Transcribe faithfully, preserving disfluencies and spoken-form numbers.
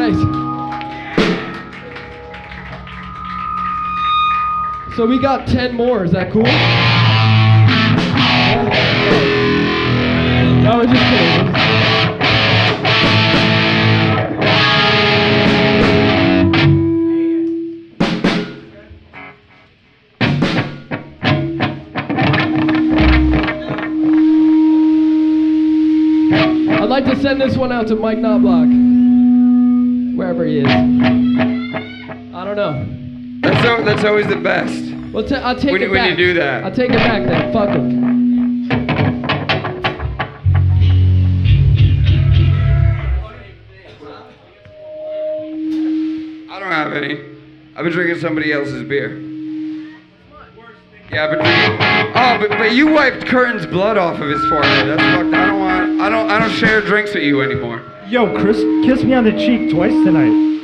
Nice. So we got ten more. Is that cool? I was just kidding. I'd like to send this one out to Mike Knobloch, wherever he is. I don't know. That's al- that's always the best. Well, t- I'll take when, it when back. you do that. I'll take it back then. Fuck him. I don't have any. I've been drinking somebody else's beer. Yeah, I've been drinking. Oh, but but you wiped Curtin's blood off of his forehead. That's fucked. I don't want. I don't. I don't share drinks with you anymore. Yo, Chris, kiss me on the cheek twice tonight.